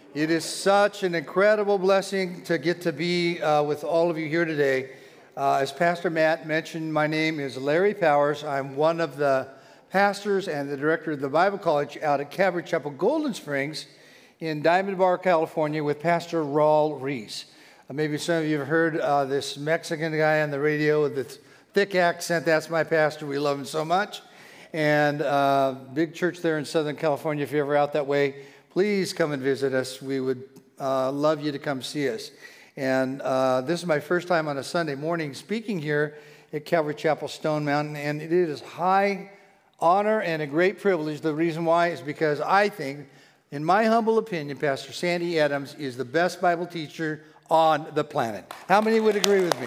It is such an incredible blessing to get to be with all of you here today. As Pastor Matt mentioned, my name is Larry Powers. I'm one of the pastors and the director of the Bible College out at Calvary Chapel Golden Springs in Diamond Bar, California with Pastor Raul Reese. Maybe some of you have heard this Mexican guy on the radio with the thick accent. That's my pastor. We love him so much. And big church there in Southern California. If you're ever out that way, please come and visit us. We would love you to come see us. And this is my first time on a Sunday morning speaking here at Calvary Chapel Stone Mountain, and it is high honor and a great privilege. The reason why is because I think, in my humble opinion, Pastor Sandy Adams is the best Bible teacher on the planet. How many would agree with me?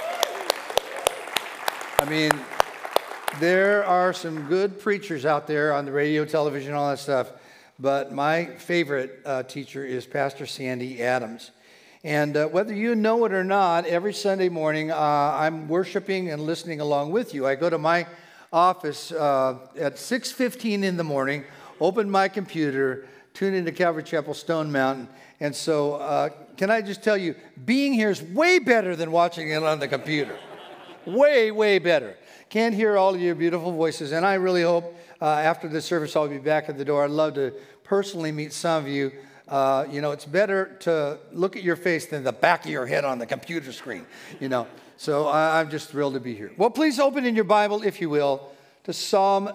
I mean, there are some good preachers out there on the radio, television, all that stuff. But my favorite teacher is Pastor Sandy Adams. And whether you know it or not, every Sunday morning I'm worshiping and listening along with you. I go to my office at 6:15 in the morning, open my computer, tune into Calvary Chapel Stone Mountain. And so can I just tell you, being here is way better than watching it on the computer. Way, way better. Can't hear all of your beautiful voices. And I really hope after the service I'll be back at the door. I'd love to personally meet some of you. It's better to look at your face than the back of your head on the computer screen, So I'm just thrilled to be here. Well, please open in your Bible, if you will, to Psalm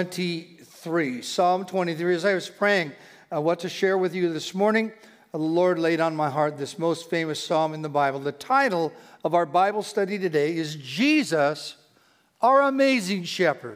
23. Psalm 23. As I was praying what to share with you this morning, the Lord laid on my heart this most famous psalm in the Bible. The title of our Bible study today is Jesus, our Amazing Shepherd.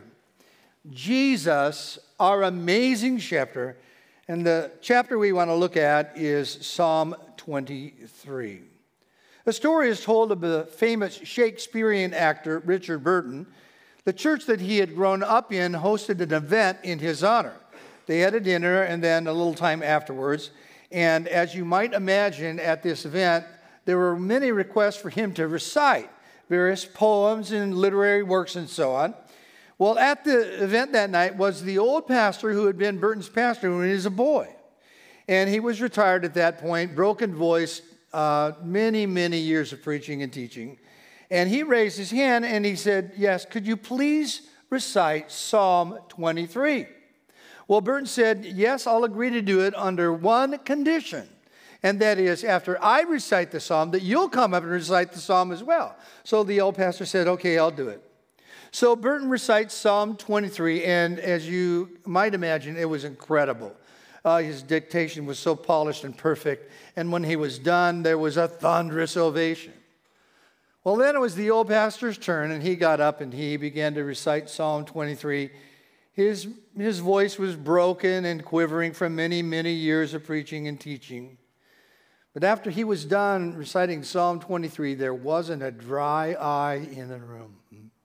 Jesus, our Amazing Shepherd. And the chapter we want to look at is Psalm 23. The story is told of the famous Shakespearean actor Richard Burton. The church that he had grown up in hosted an event in his honor. They had a dinner and then a little time afterwards. And as you might imagine at this event, there were many requests for him to recite various poems and literary works and so on. Well, at the event that night was the old pastor who had been Burton's pastor when he was a boy. And he was retired at that point, broken voice, many, many years of preaching and teaching. And he raised his hand and he said, yes, could you please recite Psalm 23? Well, Burton said, yes, I'll agree to do it under one condition. And that is, after I recite the psalm, that you'll come up and recite the psalm as well. So the old pastor said, okay, I'll do it. So Burton recites Psalm 23, and as you might imagine, it was incredible. His dictation was so polished and perfect, and when he was done, there was a thunderous ovation. Well, then it was the old pastor's turn, and he got up and he began to recite Psalm 23. His voice was broken and quivering from many, many years of preaching and teaching. But after he was done reciting Psalm 23, there wasn't a dry eye in the room.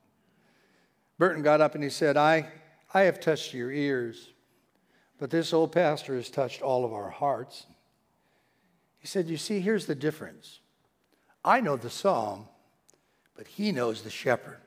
Burton got up and he said, I have touched your ears, but this old pastor has touched all of our hearts. He said, you see, here's the difference. I know the psalm, but he knows the shepherd.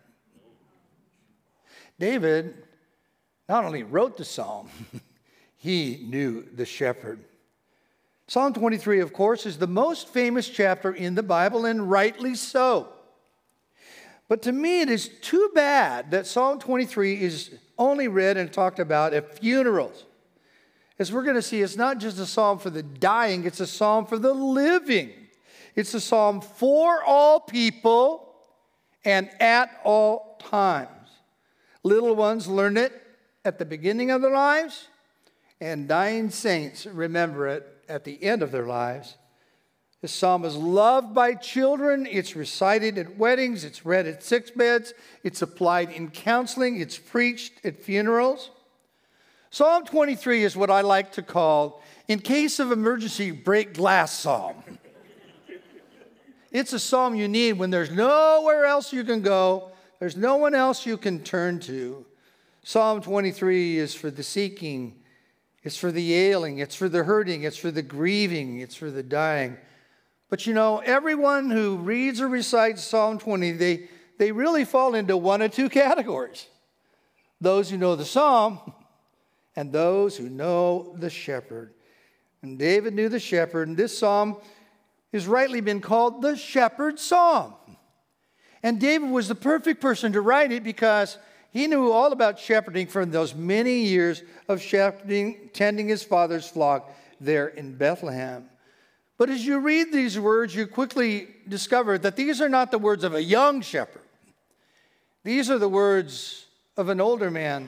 David not only wrote the psalm, he knew the shepherd. Psalm 23, of course, is the most famous chapter in the Bible, and rightly so. But to me, it is too bad that Psalm 23 is only read and talked about at funerals. As we're going to see, it's not just a psalm for the dying, it's a psalm for the living. It's a psalm for all people and at all times. Little ones learn it at the beginning of their lives, and dying saints remember it at the end of their lives. This psalm is loved by children. It's recited at weddings. It's read at sickbeds. It's applied in counseling. It's preached at funerals. Psalm 23 is what I like to call, in case of emergency, break glass psalm. It's a psalm you need when there's nowhere else you can go. There's no one else you can turn to. Psalm 23 is for the seeking. It's for the ailing. It's for the hurting. It's for the grieving. It's for the dying. But everyone who reads or recites Psalm 20, they really fall into one of two categories. Those who know the psalm and those who know the shepherd. And David knew the shepherd, and this psalm has rightly been called the shepherd psalm. And David was the perfect person to write it because he knew all about shepherding from those many years of shepherding, tending his father's flock there in Bethlehem. But as you read these words, you quickly discover that these are not the words of a young shepherd. These are the words of an older man.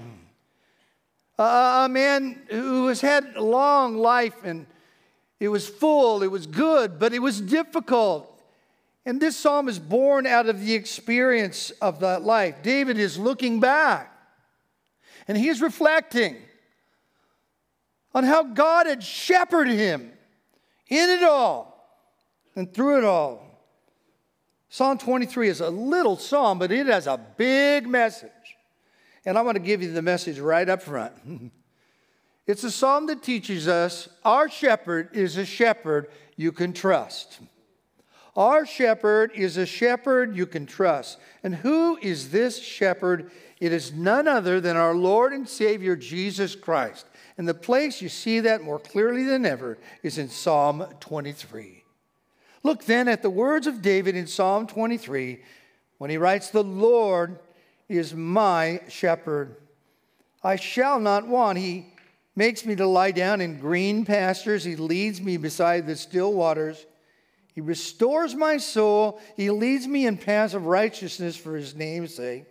A man who has had a long life, and it was full, it was good, but it was difficult. And this psalm is born out of the experience of that life. David is looking back, and he is reflecting on how God had shepherded him in it all and through it all. Psalm 23 is a little psalm, but it has a big message. And I want to give you the message right up front. It's a psalm that teaches us our shepherd is a shepherd you can trust. Our shepherd is a shepherd you can trust. And who is this shepherd? It is none other than our Lord and Savior, Jesus Christ. And the place you see that more clearly than ever is in Psalm 23. Look then at the words of David in Psalm 23 when he writes, "The Lord is my shepherd. I shall not want. He makes me to lie down in green pastures. He leads me beside the still waters. He restores my soul. He leads me in paths of righteousness for his name's sake.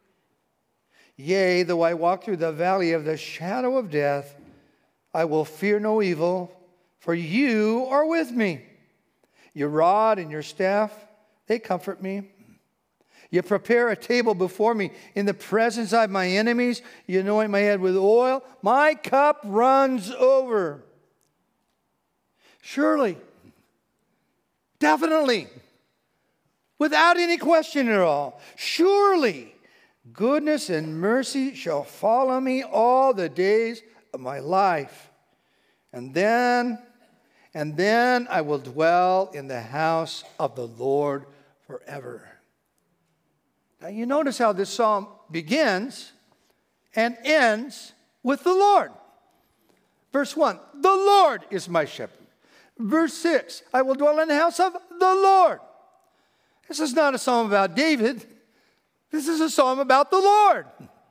Yea, though I walk through the valley of the shadow of death, I will fear no evil, for you are with me. Your rod and your staff, they comfort me. You prepare a table before me in the presence of my enemies. You anoint my head with oil. My cup runs over." Surely, definitely, without any question at all, surely goodness and mercy shall follow me all the days of my life. And then I will dwell in the house of the Lord forever. Now you notice how this psalm begins and ends with the Lord. Verse 1, the Lord is my shepherd. Verse 6, I will dwell in the house of the Lord. This is not a psalm about David. This is a psalm about the Lord.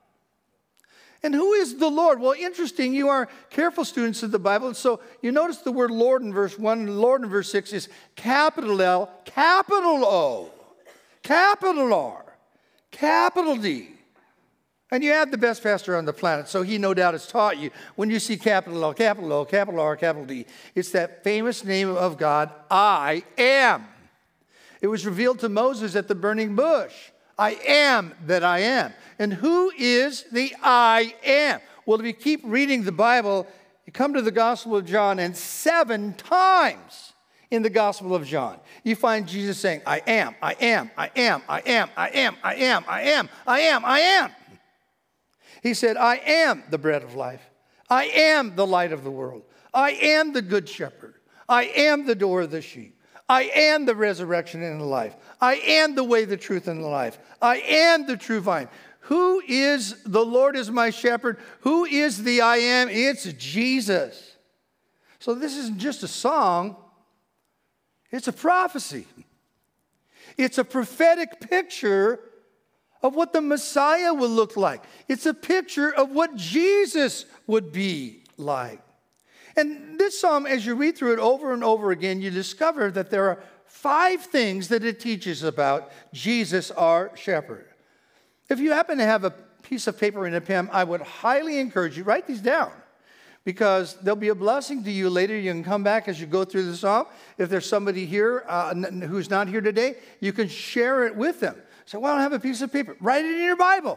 And who is the Lord? Well, interesting, you are careful students of the Bible. And so you notice the word Lord in verse 1, and Lord in verse 6 is capital L, capital O, capital R, capital D. And you have the best pastor on the planet, so he no doubt has taught you when you see capital L, capital O, capital R, capital D, it's that famous name of God, I am. It was revealed to Moses at the burning bush. I am that I am. And who is the I am? Well, if you keep reading the Bible, you come to the Gospel of John, and 7 times in the Gospel of John, you find Jesus saying, I am, I am, I am, I am, I am, I am, I am, I am, I am. He said, I am the bread of life. I am the light of the world. I am the good shepherd. I am the door of the sheep. I am the resurrection and the life. I am the way, the truth, and the life. I am the true vine. Who is the Lord is my shepherd? Who is the I am? It's Jesus. So this isn't just a song. It's a prophecy. It's a prophetic picture of what the Messiah will look like. It's a picture of what Jesus would be like. And this psalm, as you read through it over and over again, you discover that there are 5 things that it teaches about Jesus, our shepherd. If you happen to have a piece of paper and a pen, I would highly encourage you, write these down, because they'll be a blessing to you later. You can come back as you go through the psalm. If there's somebody here who's not here today, you can share it with them. So, well, I don't have a piece of paper. Write it in your Bible.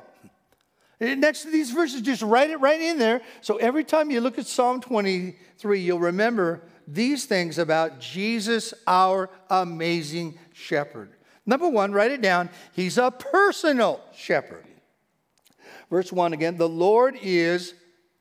Next to these verses, just write it right in there. So every time you look at Psalm 23, you'll remember these things about Jesus, our amazing shepherd. Number 1, write it down. He's a personal shepherd. Verse 1 again, the Lord is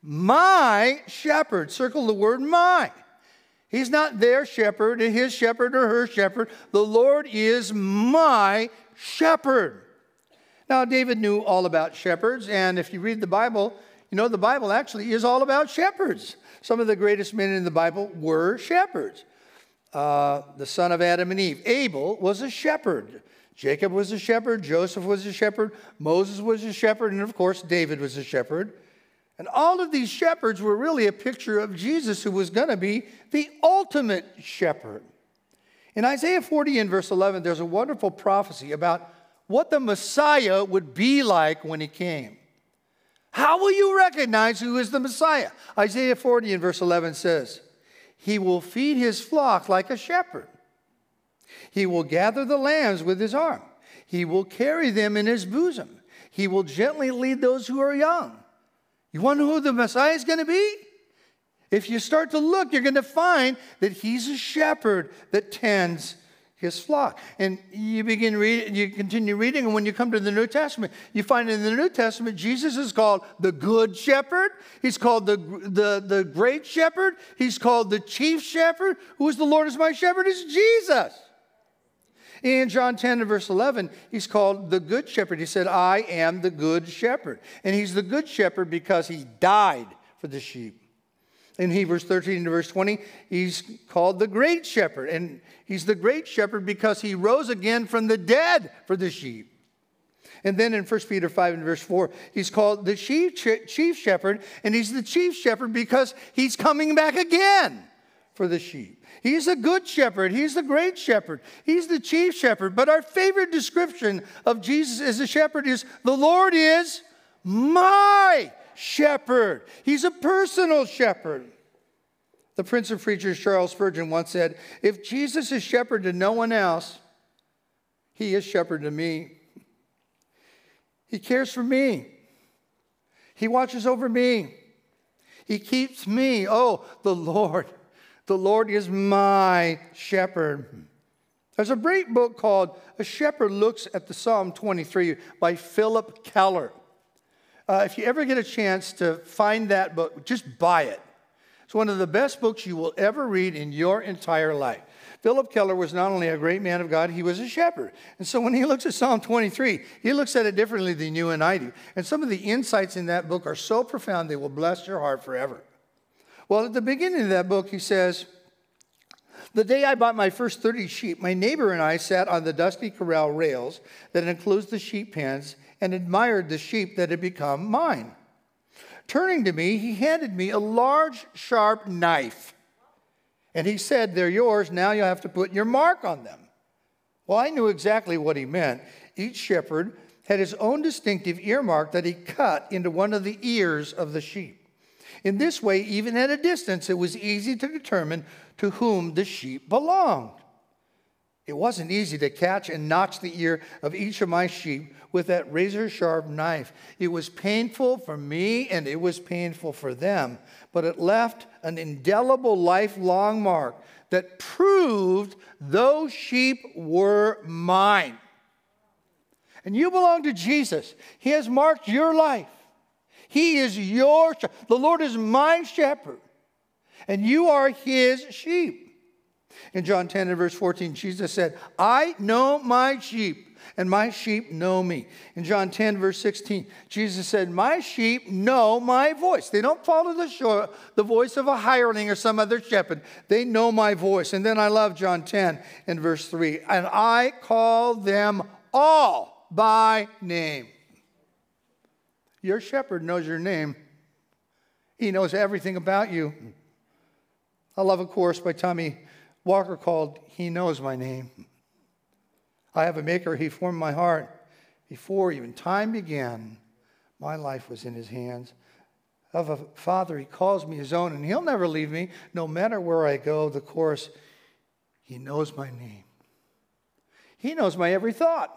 my shepherd. Circle the word my. He's not their shepherd, his shepherd, or her shepherd. The Lord is my shepherd. Now, David knew all about shepherds, and if you read the Bible, you know the Bible actually is all about shepherds. Some of the greatest men in the Bible were shepherds. The son of Adam and Eve. Abel was a shepherd. Jacob was a shepherd. Joseph was a shepherd. Moses was a shepherd. And of course, David was a shepherd. And all of these shepherds were really a picture of Jesus, who was going to be the ultimate shepherd. In Isaiah 40 and verse 11, there's a wonderful prophecy about what the Messiah would be like when he came. How will you recognize who is the Messiah? Isaiah 40 and verse 11 says, he will feed his flock like a shepherd. He will gather the lambs with his arm. He will carry them in his bosom. He will gently lead those who are young. You want to know who the Messiah is going to be? If you start to look, you're going to find that he's a shepherd that tends his flock. And you begin reading, you continue reading, and when you come to the New Testament, you find in the New Testament, Jesus is called the Good Shepherd. He's called the Great Shepherd. He's called the Chief Shepherd. Who is the Lord is my shepherd? Is Jesus. In John 10 and verse 11, he's called the Good Shepherd. He said, I am the Good Shepherd. And he's the Good Shepherd because he died for the sheep. In Hebrews 13 and verse 20, he's called the Great Shepherd. And he's the Great Shepherd because he rose again from the dead for the sheep. And then in 1 Peter 5 and verse 4, he's called the Chief Shepherd. And he's the Chief Shepherd because he's coming back again for the sheep. He's the Good Shepherd. He's the Great Shepherd. He's the Chief Shepherd. But our favorite description of Jesus as a shepherd is, the Lord is my shepherd. He's a personal shepherd. The Prince of Preachers, Charles Spurgeon, once said, if Jesus is shepherd to no one else, he is shepherd to me. He cares for me. He watches over me. He keeps me. Oh, the Lord is my shepherd. There's a great book called A Shepherd Looks at the Psalm 23 by Philip Keller. If you ever get a chance to find that book, just buy it. It's one of the best books you will ever read in your entire life. Philip Keller was not only a great man of God, he was a shepherd. And so when he looks at Psalm 23, he looks at it differently than you and I do. And some of the insights in that book are so profound, they will bless your heart forever. Well, at the beginning of that book, he says, the day I bought my first 30 sheep, my neighbor and I sat on the dusty corral rails that enclosed the sheep pens and admired the sheep that had become mine. Turning to me, he handed me a large, sharp knife. And he said, they're yours, now you have to put your mark on them. Well, I knew exactly what he meant. Each shepherd had his own distinctive earmark that he cut into one of the ears of the sheep. In this way, even at a distance, it was easy to determine to whom the sheep belonged. It wasn't easy to catch and notch the ear of each of my sheep with that razor-sharp knife. It was painful for me and it was painful for them, but it left an indelible lifelong mark that proved those sheep were mine. And you belong to Jesus. He has marked your life. He is your shepherd. The Lord is my shepherd, and you are his sheep. In John 10 and verse 14, Jesus said, I know my sheep, and my sheep know me. In John 10 verse 16, Jesus said, my sheep know my voice. They don't follow the voice of a hireling or some other shepherd. They know my voice. And then I love John 10 and verse 3, and I call them all by name. Your shepherd knows your name. He knows everything about you. I love a chorus by Tommy Walker called, He Knows My Name. I have a maker, he formed my heart. Before even time began, my life was in his hands. Of a father, he calls me his own, and he'll never leave me, no matter where I go. The chorus, he knows my name. He knows my every thought.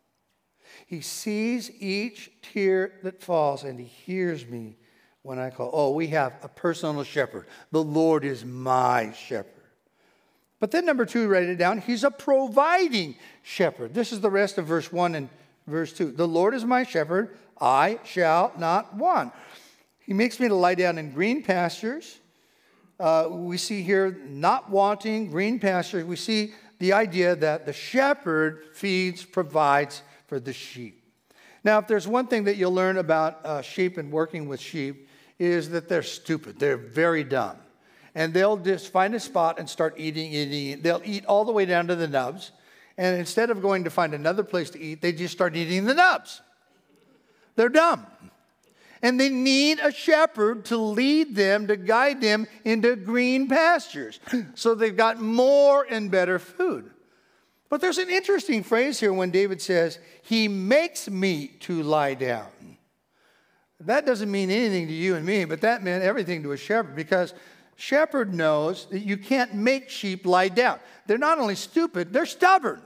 He sees each tear that falls, and he hears me when I call. Oh, we have a personal shepherd. The Lord is my shepherd. But then number 2, write it down. He's a providing shepherd. This is the rest of verse 1 and verse 2. The Lord is my shepherd. I shall not want. He makes me to lie down in green pastures. We see here not wanting, green pastures. We see the idea that the shepherd feeds, provides for the sheep. Now, if there's one thing that you'll learn about sheep and working with sheep, is that they're stupid. They're very dumb. And they'll just find a spot and start eating. They'll eat all the way down to the nubs. And instead of going to find another place to eat, they just start eating the nubs. They're dumb. And they need a shepherd to lead them, to guide them into green pastures. So they've got more and better food. But there's an interesting phrase here when David says, he makes me to lie down. That doesn't mean anything to you and me, but that meant everything to a shepherd, because shepherd knows that you can't make sheep lie down. They're not only stupid, they're stubborn.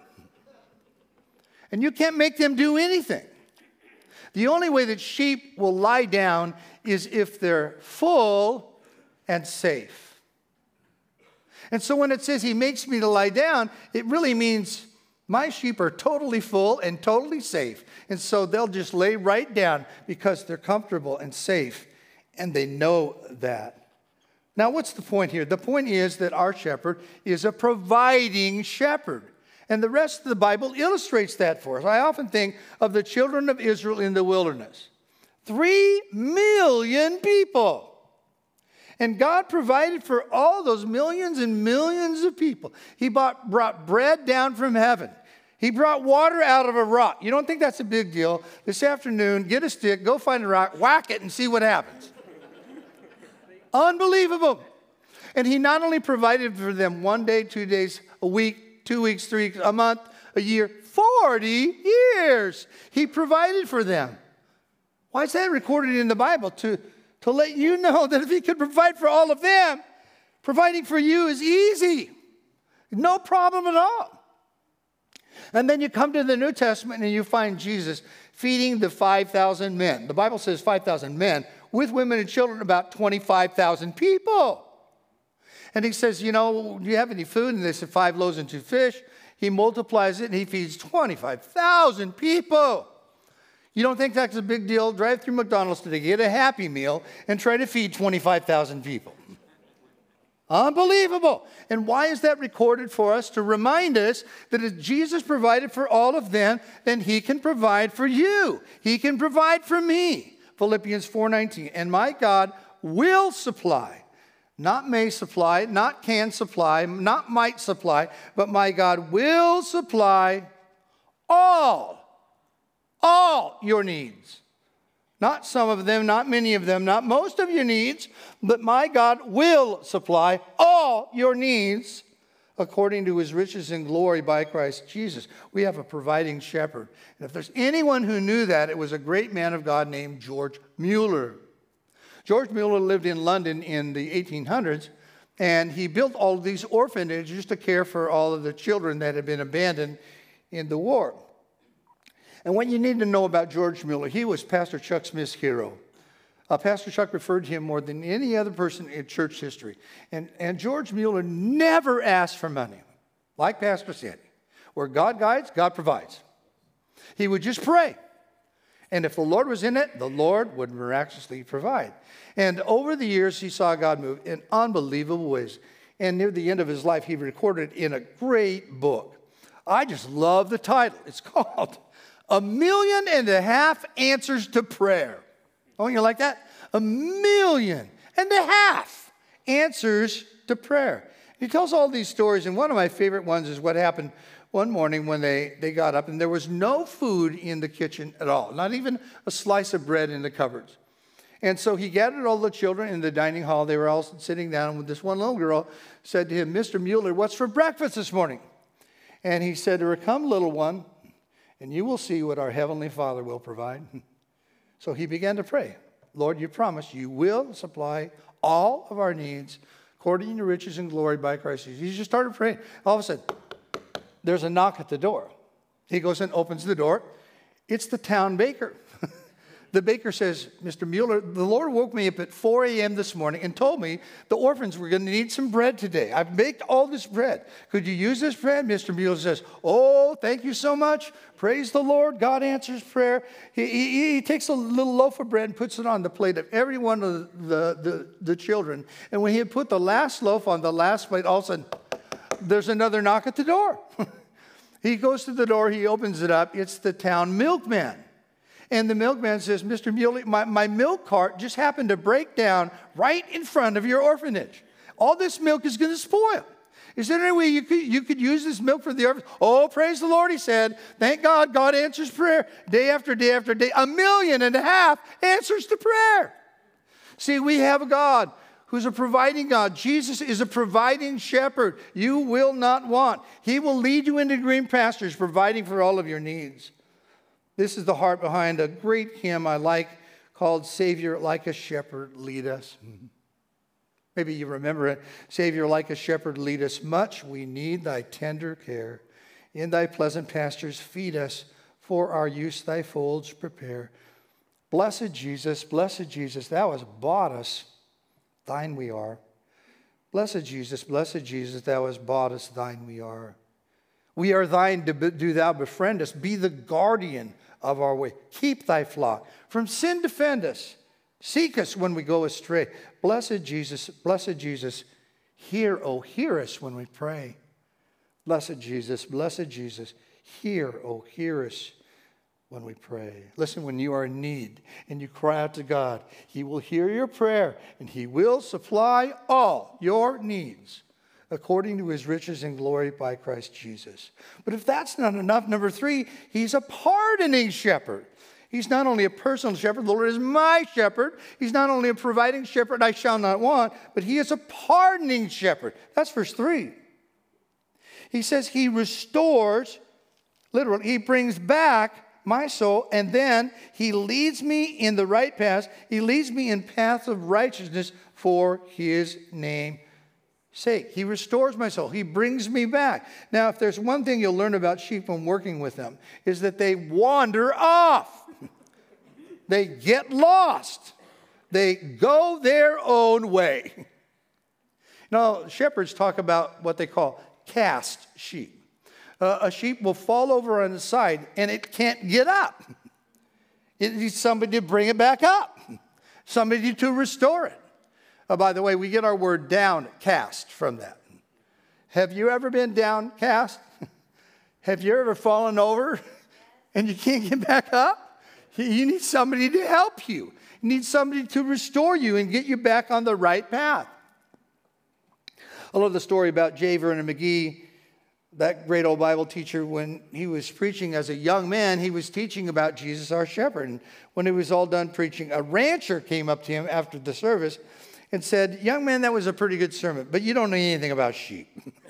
And you can't make them do anything. The only way that sheep will lie down is if they're full and safe. And so when it says he makes me to lie down, it really means my sheep are totally full and totally safe. And so they'll just lay right down because they're comfortable and safe. And they know that. Now, what's the point here? The point is that our shepherd is a providing shepherd. And the rest of the Bible illustrates that for us. I often think of the children of Israel in the wilderness. 3 million people. And God provided for all those millions and millions of people. He brought bread down from heaven. He brought water out of a rock. You don't think that's a big deal? This afternoon, get a stick, go find a rock, whack it, and see what happens. Unbelievable. And he not only provided for them 1 day, 2 days, a week, 2 weeks, 3 weeks, a month, a year, 40 years. He provided for them. Why is that recorded in the Bible? To let you know that if he could provide for all of them, providing for you is easy. No problem at all. And then you come to the New Testament and you find Jesus feeding the 5,000 men. The Bible says 5,000 men with women and children, about 25,000 people. And he says, do you have any food? And they said 5 loaves and 2 fish. He multiplies it and he feeds 25,000 people. You don't think that's a big deal? Drive through McDonald's today, get a Happy Meal, and try to feed 25,000 people. Unbelievable. And why is that recorded for us? To remind us that if Jesus provided for all of them, then he can provide for you. He can provide for me. Philippians 4:19. And my God will supply, not may supply, not can supply, not might supply, but my God will supply all your needs. Not some of them, not many of them, not most of your needs, but my God will supply all your needs according to his riches and glory by Christ Jesus. We have a providing shepherd. And if there's anyone who knew that, it was a great man of God named George Mueller. George Mueller lived in London in the 1800s, and he built all of these orphanages to care for all of the children that had been abandoned in the war. And what you need to know about George Mueller, he was Pastor Chuck Smith's hero. Pastor Chuck referred to him more than any other person in church history. And George Mueller never asked for money, like Pastor Sandy. Where God guides, God provides. He would just pray. And if the Lord was in it, the Lord would miraculously provide. And over the years, he saw God move in unbelievable ways. And near the end of his life, he recorded it in a great book. I just love the title. It's called 1.5 million Answers to Prayer. Oh, you like that? 1.5 million answers to prayer. He tells all these stories, and one of my favorite ones is what happened one morning when they got up, and there was no food in the kitchen at all, not even a slice of bread in the cupboards. And so he gathered all the children in the dining hall. They were all sitting down, and this one little girl said to him, "Mr. Mueller, what's for breakfast this morning?" And he said to her, "Come, little one, and you will see what our Heavenly Father will provide." So he began to pray. "Lord, you promised you will supply all of our needs according to your riches and glory by Christ Jesus." He just started praying. All of a sudden, there's a knock at the door. He goes and opens the door. It's the town baker. The baker says, "Mr. Mueller, the Lord woke me up at 4 a.m. this morning and told me the orphans were going to need some bread today. I've baked all this bread. Could you use this bread?" Mr. Mueller says, "Oh, thank you so much. Praise the Lord. God answers prayer." He takes a little loaf of bread and puts it on the plate of every one of the children. And when he had put the last loaf on the last plate, all of a sudden, there's another knock at the door. He goes to the door. He opens it up. It's the town milkman. And the milkman says, Mr. Muley, my milk cart just happened to break down right in front of your orphanage. All this milk is going to spoil. Is there any way you could use this milk for the orphanage? Oh, praise the Lord, he said. Thank God, God answers prayer day after day after day. 1.5 million answers to prayer. See, we have a God who's a providing God. Jesus is a providing shepherd. You will not want. He will lead you into green pastures, providing for all of your needs. This is the heart behind a great hymn I like called Savior, Like a Shepherd, Lead Us. Maybe you remember it. Savior, like a shepherd, lead us. Much we need thy tender care. In thy pleasant pastures feed us. For our use thy folds prepare. Blessed Jesus, thou hast bought us. Thine we are. Blessed Jesus, thou hast bought us. Thine we are. We are thine, do thou befriend us. Be the guardian of our way. Keep thy flock. From sin defend us. Seek us when we go astray. Blessed Jesus, hear, oh, hear us when we pray. Blessed Jesus, hear, oh, hear us when we pray. Listen, when you are in need and you cry out to God, he will hear your prayer and he will supply all your needs according to his riches and glory by Christ Jesus. But if that's not enough, number 3, he's a pardoning shepherd. He's not only a personal shepherd, the Lord is my shepherd. He's not only a providing shepherd, I shall not want, but he is a pardoning shepherd. That's verse 3. He says he restores, literally, he brings back my soul, and then he leads me in the right path. He leads me in paths of righteousness for his name's sake. He restores my soul. He brings me back. Now, if there's one thing you'll learn about sheep when working with them, is that they wander off. They get lost. They go their own way. Now, shepherds talk about what they call cast sheep. A sheep will fall over on its side and it can't get up. It needs somebody to bring it back up, somebody to restore it. By the way, we get our word downcast from that. Have you ever been downcast? Have you ever fallen over and you can't get back up? You need somebody to help you. You need somebody to restore you and get you back on the right path. I love the story about J. Vernon McGee, that great old Bible teacher. When he was preaching as a young man, he was teaching about Jesus, our shepherd. And when he was all done preaching, a rancher came up to him after the service and said, "Young man, that was a pretty good sermon, but you don't know anything about sheep."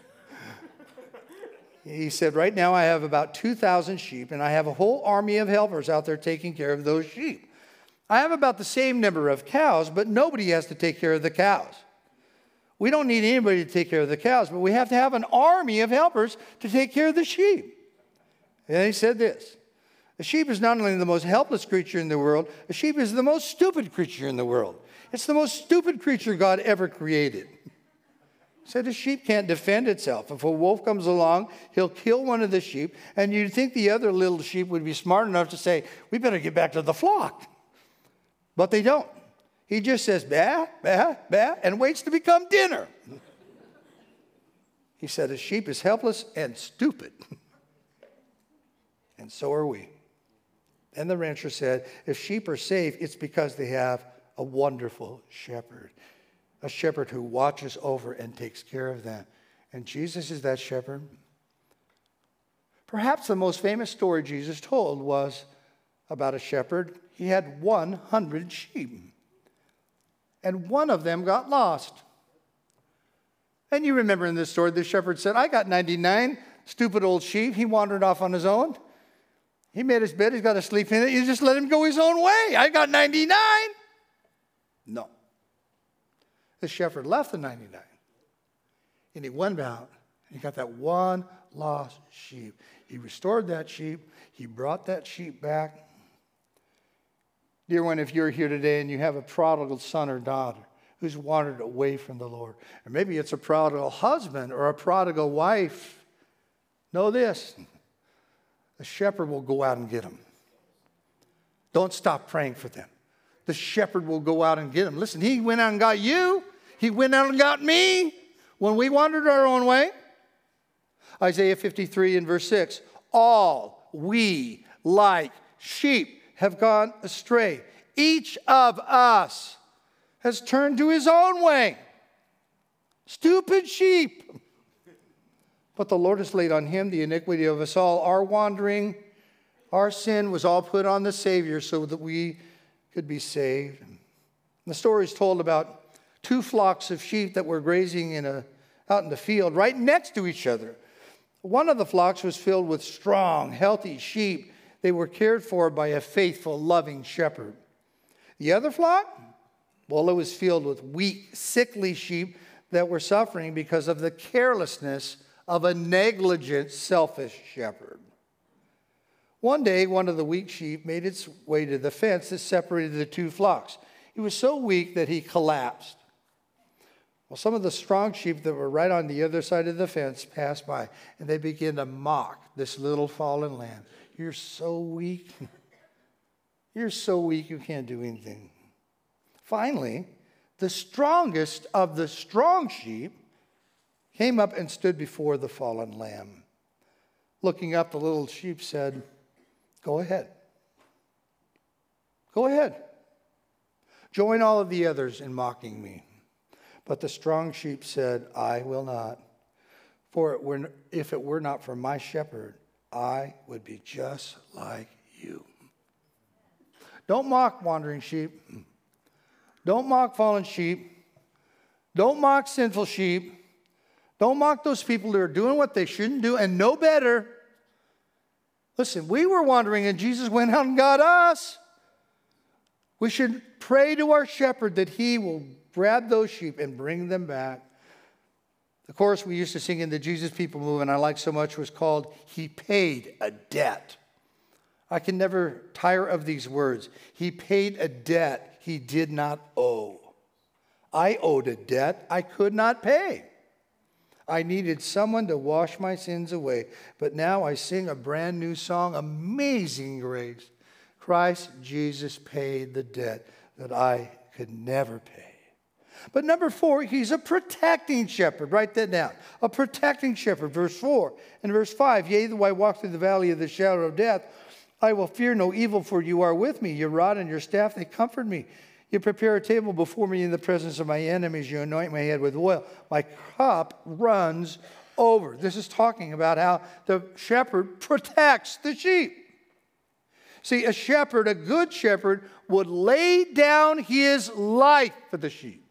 He said, "Right now I have about 2,000 sheep, and I have a whole army of helpers out there taking care of those sheep. I have about the same number of cows, but nobody has to take care of the cows. We don't need anybody to take care of the cows, but we have to have an army of helpers to take care of the sheep." And he said this: "A sheep is not only the most helpless creature in the world, a sheep is the most stupid creature in the world. It's the most stupid creature God ever created." He said a sheep can't defend itself. If a wolf comes along, he'll kill one of the sheep, and you'd think the other little sheep would be smart enough to say, "We better get back to the flock." But they don't. He just says, "Bah, bah, bah," and waits to become dinner. He said a sheep is helpless and stupid. And so are we. And the rancher said, if sheep are safe, it's because they have a wonderful shepherd. A shepherd who watches over and takes care of them. And Jesus is that shepherd. Perhaps the most famous story Jesus told was about a shepherd. He had 100 sheep. And one of them got lost. And you remember in this story, the shepherd said, "I got 99 stupid old sheep." He wandered off on his own. He made his bed. He's got to sleep in it. You just let him go his own way. "I got 99. No. The shepherd left the 99. And he went out. And he got that one lost sheep. He restored that sheep. He brought that sheep back. Dear one, if you're here today and you have a prodigal son or daughter who's wandered away from the Lord, or maybe it's a prodigal husband or a prodigal wife, know this: the shepherd will go out and get them. Don't stop praying for them. The shepherd will go out and get them. Listen, he went out and got you. He went out and got me when we wandered our own way. Isaiah 53 and verse 6, all we like sheep have gone astray. Each of us has turned to his own way. Stupid sheep. But the Lord has laid on him the iniquity of us all. Our wandering, our sin was all put on the Savior so that we could be saved. The story is told about two flocks of sheep that were grazing out in the field right next to each other. One of the flocks was filled with strong, healthy sheep. They were cared for by a faithful, loving shepherd. The other flock, well, it was filled with weak, sickly sheep that were suffering because of the carelessness of a negligent, selfish shepherd. One day, one of the weak sheep made its way to the fence that separated the two flocks. He was so weak that he collapsed. Well, some of the strong sheep that were right on the other side of the fence passed by, and they began to mock this little fallen lamb. You're so weak. You're so weak you can't do anything. Finally, the strongest of the strong sheep came up and stood before the fallen lamb. Looking up, the little sheep said, "Go ahead. Go ahead. Join all of the others in mocking me." But the strong sheep said, "I will not. For if it were not for my shepherd, I would be just like you." Don't mock wandering sheep. Don't mock fallen sheep. Don't mock sinful sheep. Don't mock those people who are doing what they shouldn't do and know better. Listen, we were wandering and Jesus went out and got us. We should pray to our shepherd that he will grab those sheep and bring them back. The chorus we used to sing in the Jesus People movement I like so much was called "He Paid a Debt." I can never tire of these words. He paid a debt he did not owe. I owed a debt I could not pay. I needed someone to wash my sins away. But now I sing a brand new song, Amazing Grace. Christ Jesus paid the debt that I could never pay. But number 4, he's a protecting shepherd. Write that down. A protecting shepherd. Verse 4 and verse 5. Yea, though I walk through the valley of the shadow of death, I will fear no evil, for you are with me. Your rod and your staff, they comfort me. You prepare a table before me in the presence of my enemies. You anoint my head with oil. My cup runs over. This is talking about how the shepherd protects the sheep. See, a shepherd, a good shepherd, would lay down his life for the sheep.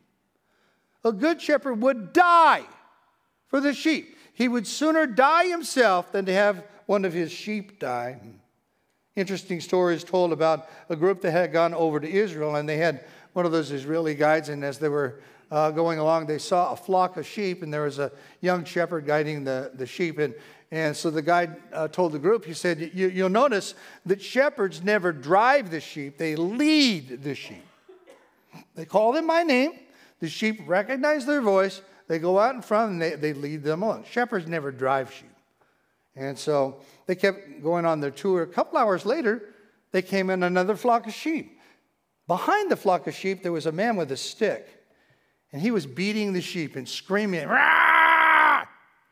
A good shepherd would die for the sheep. He would sooner die himself than to have one of his sheep die. Interesting story is told about a group that had gone over to Israel, and they had one of those Israeli guides, and as they were going along, they saw a flock of sheep, and there was a young shepherd guiding the sheep. And so the guide told the group, he said, you'll notice that shepherds never drive the sheep, they lead the sheep. They call them by name, the sheep recognize their voice, they go out in front, and they lead them along. Shepherds never drive sheep. And so they kept going on their tour. A couple hours later, they came in another flock of sheep. Behind the flock of sheep, there was a man with a stick. And he was beating the sheep and screaming, "Rah!"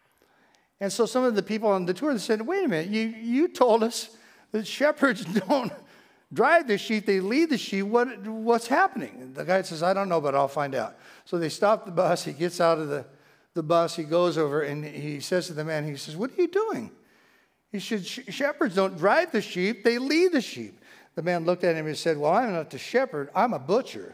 And so some of the people on the tour said, "Wait a minute, you told us that shepherds don't drive the sheep, they lead the sheep. What's happening?" And the guy says, "I don't know, but I'll find out." So they stop the bus. He gets out of the bus. He goes over and he says to the man, he says, "What are you doing?" He said, "Shepherds don't drive the sheep, they lead the sheep." The man looked at him and said, "Well, I'm not the shepherd, I'm a butcher."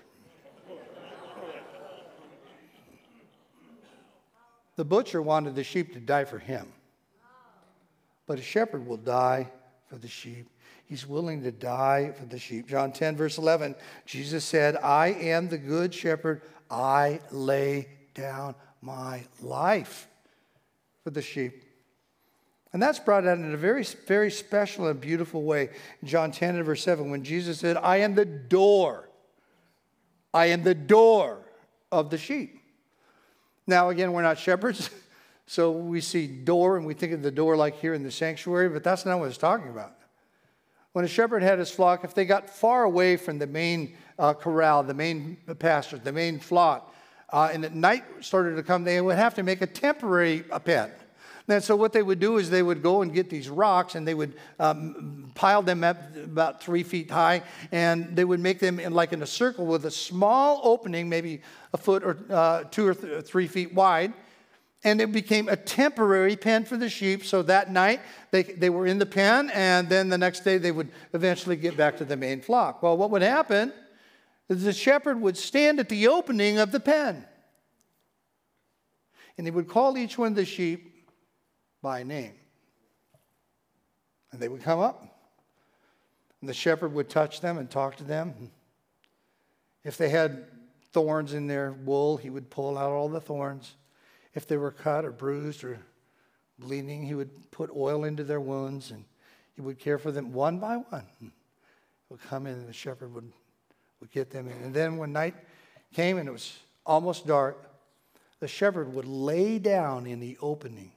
The butcher wanted the sheep to die for him. But a shepherd will die for the sheep. He's willing to die for the sheep. John 10, verse 11, Jesus said, "I am the good shepherd. I lay down my life for the sheep." And that's brought out in a very, very special and beautiful way. In John 10 and verse 7, when Jesus said, "I am the door. I am the door of the sheep." Now, again, we're not shepherds, so we see door and we think of the door like here in the sanctuary, but that's not what it's talking about. When a shepherd had his flock, if they got far away from the main corral, the main pasture, the main flock, and at night started to come, they would have to make a temporary pen. And so what they would do is they would go and get these rocks, and they would pile them up about 3 feet high, and they would make them in a circle with a small opening, maybe a foot or 2 or 3 feet wide. And it became a temporary pen for the sheep. So that night, they were in the pen, and then the next day they would eventually get back to the main flock. Well, what would happen is the shepherd would stand at the opening of the pen, and he would call each one of the sheep by name. And they would come up, and the shepherd would touch them and talk to them. If they had thorns in their wool, he would pull out all the thorns. If they were cut or bruised or bleeding, he would put oil into their wounds, and he would care for them one by one. He would come in, and the shepherd would get them in. And then when night came and it was almost dark, the shepherd would lay down in the opening.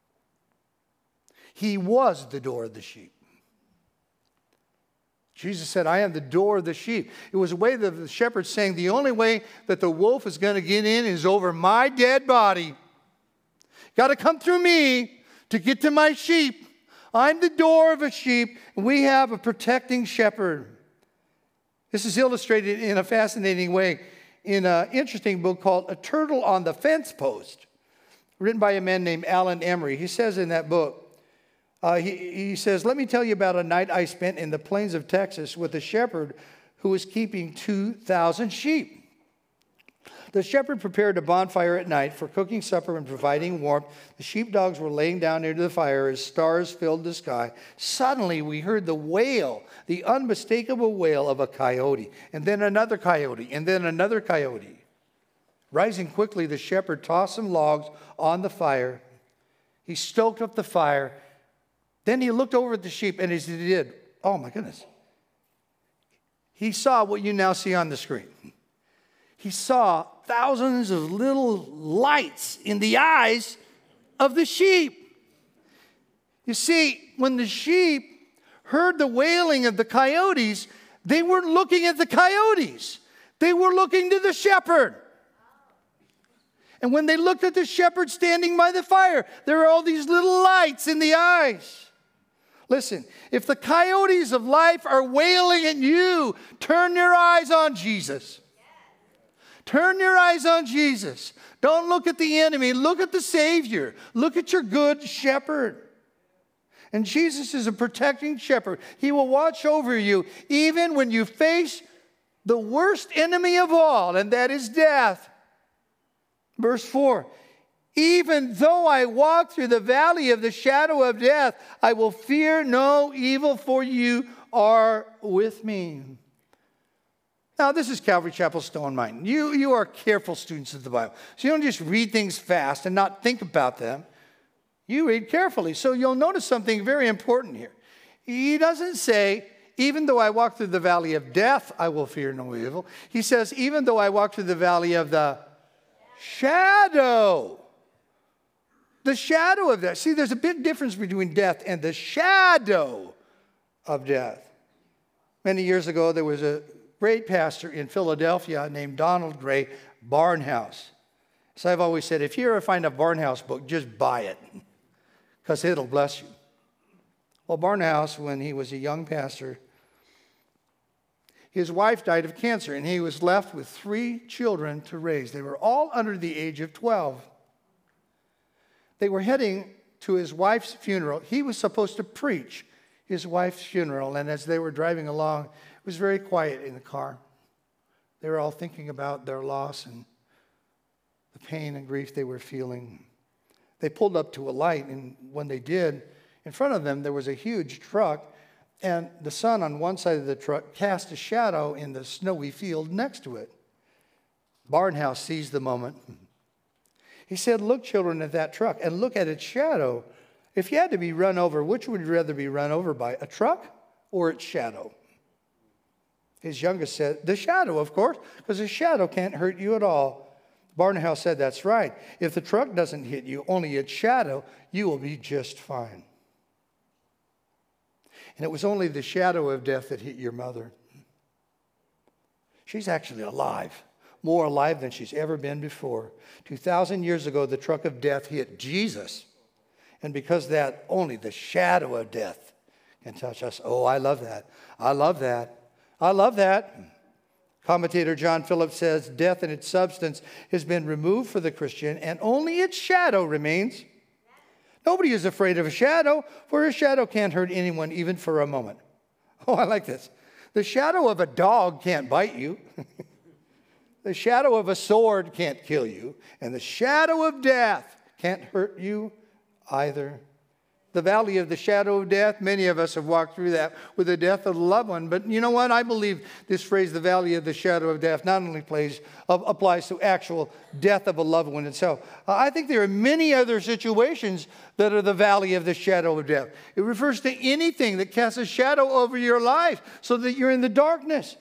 He was the door of the sheep. Jesus said, I am the door of the sheep. It was a way that the shepherd saying, the only way that the wolf is going to get in is over my dead body. Got to come through me to get to my sheep. I'm the door of a sheep, and we have a protecting shepherd. This is illustrated in a fascinating way in an interesting book called A Turtle on the Fence Post, written by a man named Alan Emery. He says in that book, he says, let me tell you about a night I spent in the plains of Texas with a shepherd who was keeping 2,000 sheep. The shepherd prepared a bonfire at night for cooking supper and providing warmth. The sheepdogs were laying down near the fire as stars filled the sky. Suddenly, we heard the wail, the unmistakable wail of a coyote, and then another coyote, and then another coyote. Rising quickly, the shepherd tossed some logs on the fire. He stoked up the fire. Then he looked over at the sheep, and as he did, oh my goodness, he saw what you now see on the screen. He saw thousands of little lights in the eyes of the sheep. You see, when the sheep heard the wailing of the coyotes, they weren't looking at the coyotes. They were looking to the shepherd. And when they looked at the shepherd standing by the fire, there were all these little lights in the eyes. Listen, if the coyotes of life are wailing at you, turn your eyes on Jesus. Turn your eyes on Jesus. Don't look at the enemy. Look at the Savior. Look at your good shepherd. And Jesus is a protecting shepherd. He will watch over you even when you face the worst enemy of all, and that is death. Verse 4, even though I walk through the valley of the shadow of death, I will fear no evil, for you are with me. Now, this is Calvary Chapel Stone Mountain. You are careful students of the Bible. So you don't just read things fast and not think about them. You read carefully. So you'll notice something very important here. He doesn't say, even though I walk through the valley of death, I will fear no evil. He says, even though I walk through the valley of the shadow. The shadow of death. See, there's a big difference between death and the shadow of death. Many years ago, there was a great pastor in Philadelphia named Donald Gray Barnhouse. So I've always said, if you ever find a Barnhouse book, just buy it, because it'll bless you. Well, Barnhouse, when he was a young pastor, his wife died of cancer, and he was left with 3 children to raise. They were all under the age of 12. They were heading to his wife's funeral. He was supposed to preach his wife's funeral, and as they were driving along, it was very quiet in the car. They were all thinking about their loss and the pain and grief they were feeling. They pulled up to a light, and when they did, in front of them there was a huge truck, and the sun on one side of the truck cast a shadow in the snowy field next to it. Barnhouse seized the moment. He said, look, children, at that truck, and look at its shadow. If you had to be run over, which would you rather be run over by, a truck or its shadow? His youngest said, the shadow, of course, because the shadow can't hurt you at all. Barnhouse said, that's right. If the truck doesn't hit you, only its shadow, you will be just fine. And it was only the shadow of death that hit your mother. She's actually alive, more alive than she's ever been before. 2,000 years ago, the truck of death hit Jesus, And because of that, only the shadow of death can touch us. Oh, I love that. I love that. I love that. Commentator John Phillips says, death in its substance has been removed for the Christian, and only its shadow remains. Nobody is afraid of a shadow, for a shadow can't hurt anyone even for a moment. Oh, I like this. The shadow of a dog can't bite you. The shadow of a sword can't kill you. And the shadow of death can't hurt you either. The valley of the shadow of death, many of us have walked through that with the death of a loved one. But you know what? I believe this phrase, the valley of the shadow of death, not only applies to actual death of a loved one itself. I think there are many other situations that are the valley of the shadow of death. It refers to anything that casts a shadow over your life so that you're in the darkness.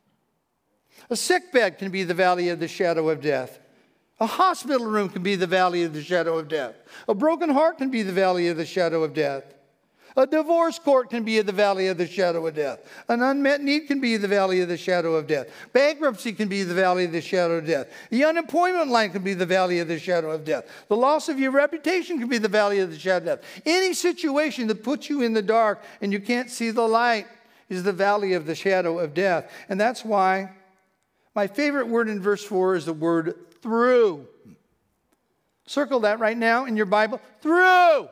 A sick bed can be the valley of the shadow of death. A hospital room can be the valley of the shadow of death. A broken heart can be the valley of the shadow of death. A divorce court can be the valley of the shadow of death. An unmet need can be the valley of the shadow of death. Bankruptcy can be the valley of the shadow of death. The unemployment line can be the valley of the shadow of death. The loss of your reputation can be the valley of the shadow of death. Any situation that puts you in the dark and you can't see the light is the valley of the shadow of death. And that's why my favorite word in verse 4 is the word through. Circle that right now in your Bible. Through.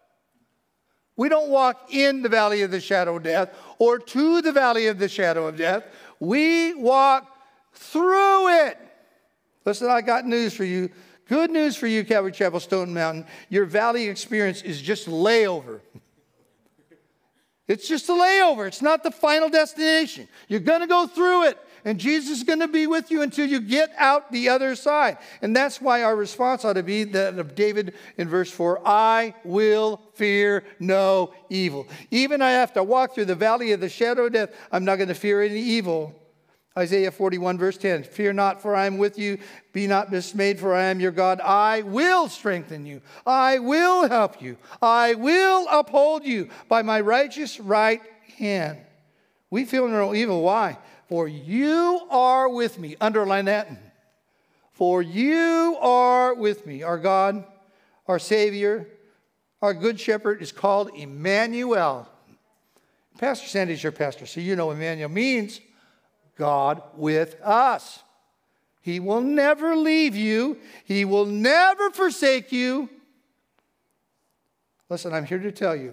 We don't walk in the valley of the shadow of death or to the valley of the shadow of death. We walk through it. Listen, I got news for you. Good news for you, Calvary Chapel, Stone Mountain. Your valley experience is just a layover. It's just a layover. It's not the final destination. You're going to go through it. And Jesus is going to be with you until you get out the other side. And that's why our response ought to be that of David in verse 4. I will fear no evil. Even I have to walk through the valley of the shadow of death, I'm not going to fear any evil. Isaiah 41 verse 10. Fear not, for I am with you. Be not dismayed, for I am your God. I will strengthen you. I will help you. I will uphold you by my righteous right hand. We feel no evil. Why? For you are with me. Underline that. For you are with me. Our God, our Savior, our Good Shepherd is called Emmanuel. Pastor Sandy's your pastor, so you know Emmanuel means God with us. He will never leave you. He will never forsake you. Listen, I'm here to tell you.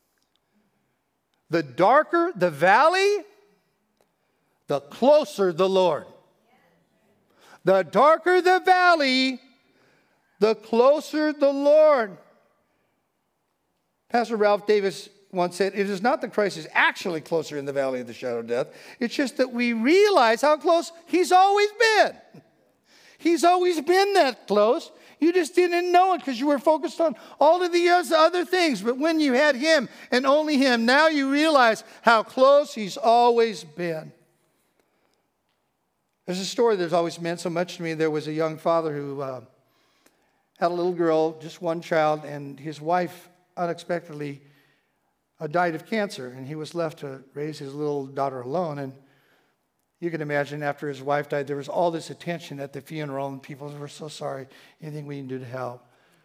The darker the valley, the closer the Lord. The darker the valley, the closer the Lord. Pastor Ralph Davis once said, it is not that Christ is actually closer in the valley of the shadow of death. It's just that we realize how close he's always been. He's always been that close. You just didn't know it because you were focused on all of the other things. But when you had him and only him, now you realize how close he's always been. There's a story that's always meant so much to me. There was a young father who had a little girl, just one child, and his wife unexpectedly died of cancer, and he was left to raise his little daughter alone. And you can imagine after his wife died, there was all this attention at the funeral, and people were so sorry, anything we can do to help.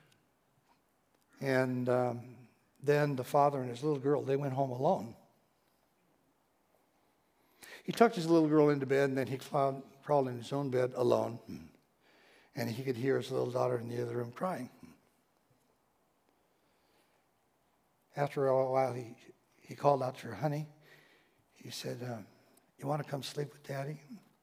And then the father and his little girl, they went home alone. He tucked his little girl into bed, and then he crawled in his own bed alone. And he could hear his little daughter in the other room crying. After a while, he called out to her, honey. He said, you want to come sleep with Daddy?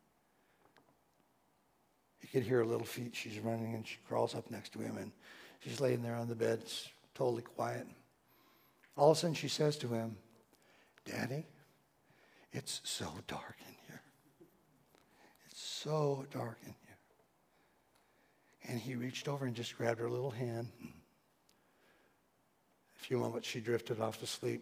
He could hear her little feet. She's running, and she crawls up next to him, and she's laying there on the bed. It's totally quiet. All of a sudden, she says to him, Daddy, it's so dark in here. It's so dark in here. And he reached over and just grabbed her little hand. A few moments, she drifted off to sleep.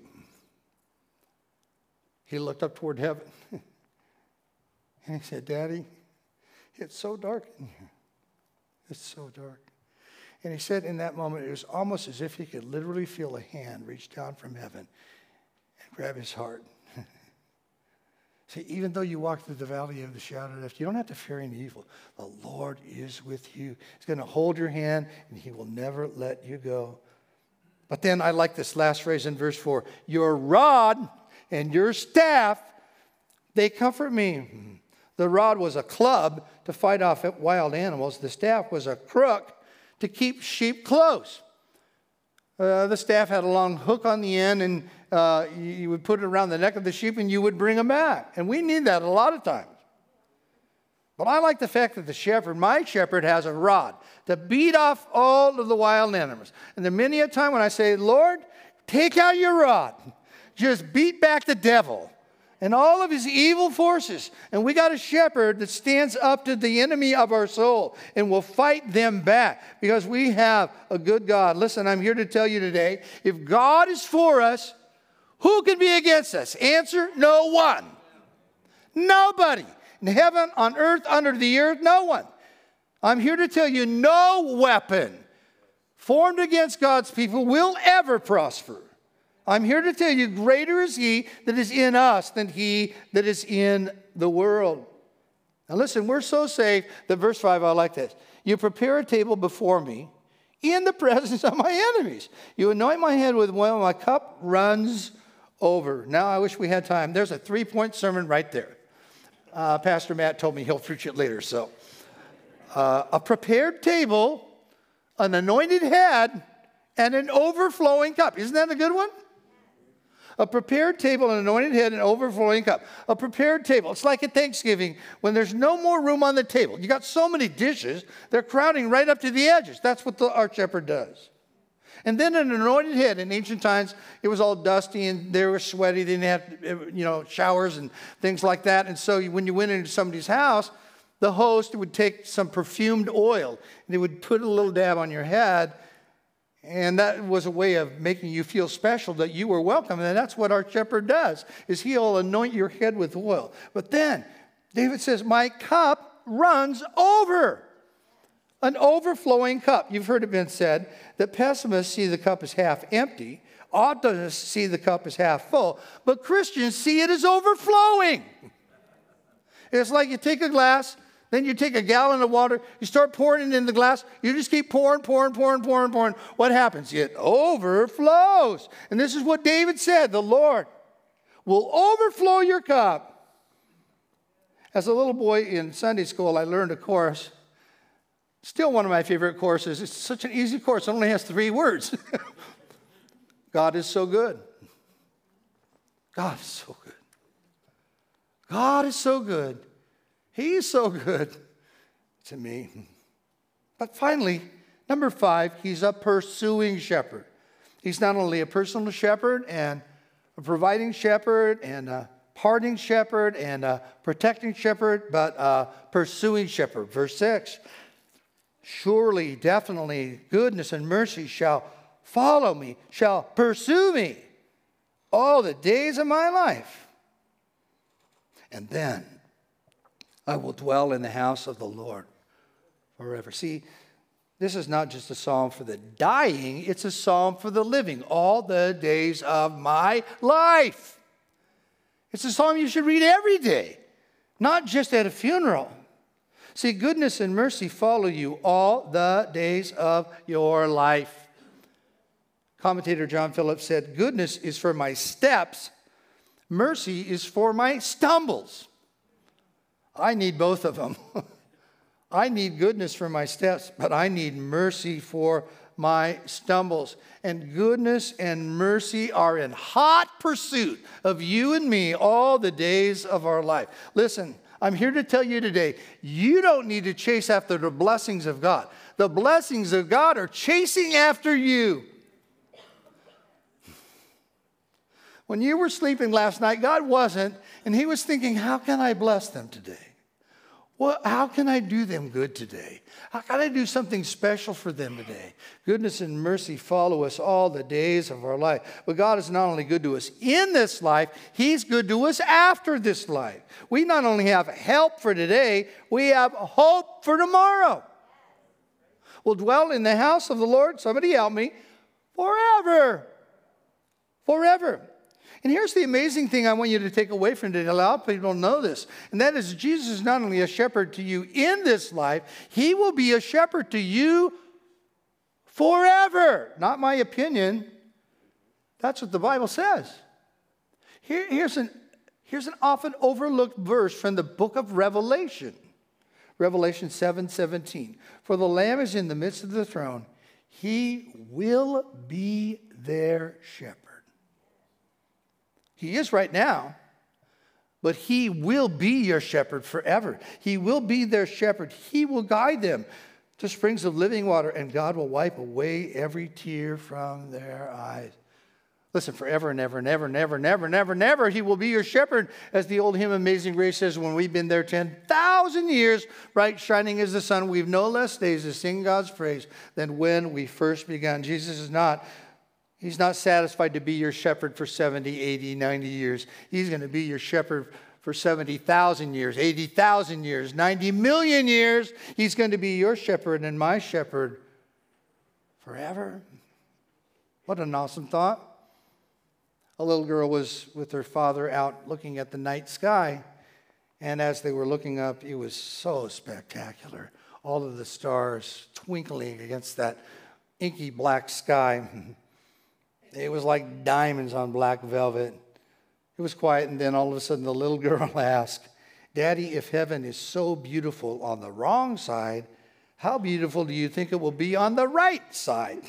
He looked up toward heaven. And he said, Daddy, it's so dark in here. It's so dark. And he said in that moment, it was almost as if he could literally feel a hand reach down from heaven and grab his heart. See, even though you walk through the valley of the shadow of death, you don't have to fear any evil. The Lord is with you. He's going to hold your hand, and he will never let you go. But then I like this last phrase in verse 4. Your rod and your staff, they comfort me. The rod was a club to fight off wild animals. The staff was a crook to keep sheep close. The staff had a long hook on the end, and you would put it around the neck of the sheep, and you would bring them back. And we need that a lot of times. But I like the fact that the shepherd, my shepherd, has a rod to beat off all of the wild animals. And there many a time when I say, Lord, take out your rod. Just beat back the devil and all of his evil forces. And we got a shepherd that stands up to the enemy of our soul and will fight them back because we have a good God. Listen, I'm here to tell you today, if God is for us, who can be against us? Answer, no one. Nobody. In heaven, on earth, under the earth, no one. I'm here to tell you, no weapon formed against God's people will ever prosper. I'm here to tell you, greater is he that is in us than he that is in the world. Now listen, we're so safe that verse 5, I like this. You prepare a table before me in the presence of my enemies. You anoint my head with oil, my cup runs over. Now I wish we had time. There's a 3-point sermon right there. Pastor Matt told me he'll preach it later. So a prepared table, an anointed head, and an overflowing cup. Isn't that a good one? A prepared table, an anointed head, and an overflowing cup. A prepared table. It's like at Thanksgiving when there's no more room on the table. You got so many dishes, they're crowding right up to the edges. That's what our shepherd does. And then an anointed head. In ancient times, it was all dusty and they were sweaty. They didn't have, showers and things like that. And so when you went into somebody's house, the host would take some perfumed oil and they would put a little dab on your head. And that was a way of making you feel special, that you were welcome. And that's what our shepherd does, is he'll anoint your head with oil. But then David says, my cup runs over. An overflowing cup. You've heard it been said that pessimists see the cup as half empty, optimists see the cup as half full, but Christians see it as overflowing. It's like you take a glass, then you take a gallon of water, you start pouring it in the glass, you just keep pouring. What happens? It overflows. And this is what David said, the Lord will overflow your cup. As a little boy in Sunday school, I learned a chorus. Still one of my favorite courses. It's such an easy course. It only has 3 words. God is so good. God is so good. God is so good. He's so good to me. But finally, number 5, he's a pursuing shepherd. He's not only a personal shepherd and a providing shepherd and a parting shepherd and a protecting shepherd, but a pursuing shepherd. Verse 6. Surely, definitely, goodness and mercy shall follow me, shall pursue me all the days of my life. And then I will dwell in the house of the Lord forever. See, this is not just a psalm for the dying, it's a psalm for the living, all the days of my life. It's a psalm you should read every day, not just at a funeral. See, goodness and mercy follow you all the days of your life. Commentator John Phillips said, goodness is for my steps, mercy is for my stumbles. I need both of them. I need goodness for my steps, but I need mercy for my stumbles. And goodness and mercy are in hot pursuit of you and me all the days of our life. Listen, I'm here to tell you today, you don't need to chase after the blessings of God. The blessings of God are chasing after you. When you were sleeping last night, God wasn't, and he was thinking, how can I bless them today? How can I do them good today? How can I do something special for them today? Goodness and mercy follow us all the days of our life. But God is not only good to us in this life, he's good to us after this life. We not only have help for today, we have hope for tomorrow. We'll dwell in the house of the Lord, somebody help me, forever. Forever. And here's the amazing thing I want you to take away from today. A lot of people don't know this. And that is Jesus is not only a shepherd to you in this life, he will be a shepherd to you forever. Not my opinion. That's what the Bible says. Here's an often overlooked verse from the book of Revelation. Revelation 7:17. For the Lamb is in the midst of the throne. He will be their shepherd. He is right now, but he will be your shepherd forever. He will be their shepherd. He will guide them to springs of living water, and God will wipe away every tear from their eyes. Listen, forever and ever and ever and ever and ever and ever and ever, he will be your shepherd. As the old hymn Amazing Grace says, when we've been there 10,000 years, bright shining as the sun, we've no less days to sing God's praise than when we first began. Jesus is not, he's not satisfied to be your shepherd for 70, 80, 90 years. He's going to be your shepherd for 70,000 years, 80,000 years, 90 million years. He's going to be your shepherd and my shepherd forever. What an awesome thought. A little girl was with her father out looking at the night sky, and as they were looking up, it was so spectacular. All of the stars twinkling against that inky black sky. It was like diamonds on black velvet. It was quiet, and then all of a sudden the little girl asked, Daddy, if heaven is so beautiful on the wrong side, how beautiful do you think it will be on the right side?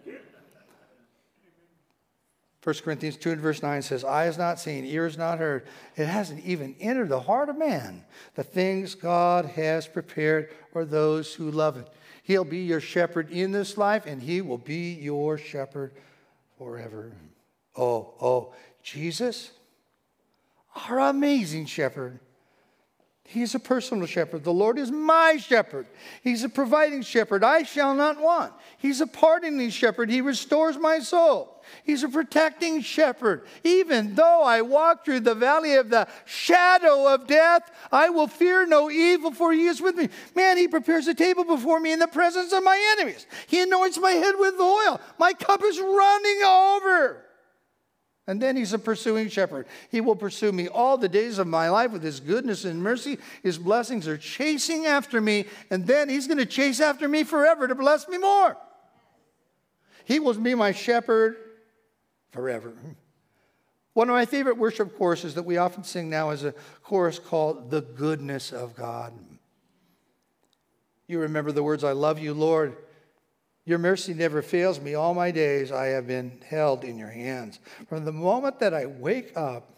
1 Corinthians 2 and verse 9 says, eye has not seen, ear has not heard. It hasn't even entered the heart of man, the things God has prepared for those who love it. He'll be your shepherd in this life, and he will be your shepherd forever. Oh, Jesus, our amazing shepherd. He's a personal shepherd. The Lord is my shepherd. He's a providing shepherd. I shall not want. He's a pardoning shepherd. He restores my soul. He's a protecting shepherd. Even though I walk through the valley of the shadow of death, I will fear no evil, for he is with me. Man, he prepares a table before me in the presence of my enemies. He anoints my head with oil. My cup is running over. And then he's a pursuing shepherd. He will pursue me all the days of my life with his goodness and mercy. His blessings are chasing after me. And then he's going to chase after me forever to bless me more. He will be my shepherd forever. One of my favorite worship choruses that we often sing now is a chorus called The Goodness of God. You remember the words, I love you, Lord. Your mercy never fails me. All my days I have been held in your hands. From the moment that I wake up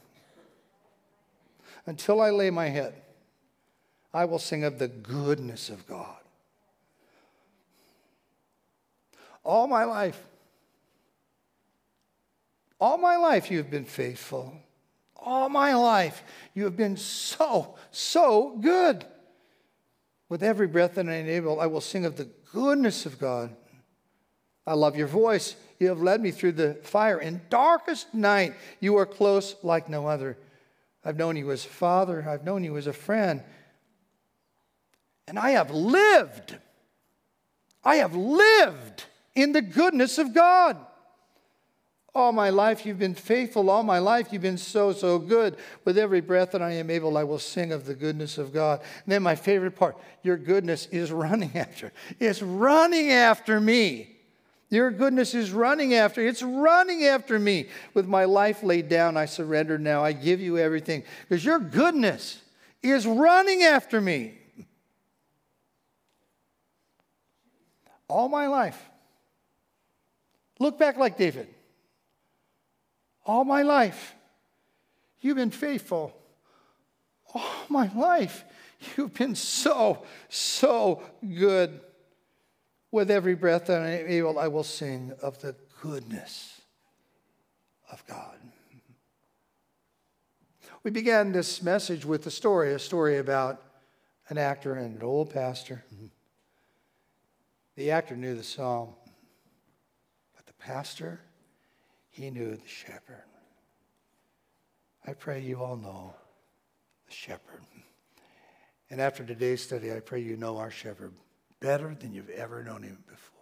until I lay my head, I will sing of the goodness of God. All my life you have been faithful. All my life you have been so good. With every breath that I enable, I will sing of the goodness of God. I love your voice. You have led me through the fire. In darkest night, you are close like no other. I've known you as a father. I've known you as a friend. And I have lived in the goodness of God. All my life you've been faithful. All my life you've been so good. With every breath that I am able, I will sing of the goodness of God. And then my favorite part, your goodness is running after. It's running after me. Your goodness is running after. It's running after me. With my life laid down, I surrender now. I give you everything. Because your goodness is running after me. All my life. Look back like David. All my life, you've been faithful. All my life, you've been so good. With every breath that I am able, I will sing of the goodness of God. We began this message with a story about an actor and an old pastor. The actor knew the psalm, but the pastor, he knew the shepherd. I pray you all know the shepherd. And after today's study, I pray you know our shepherd better than you've ever known him before.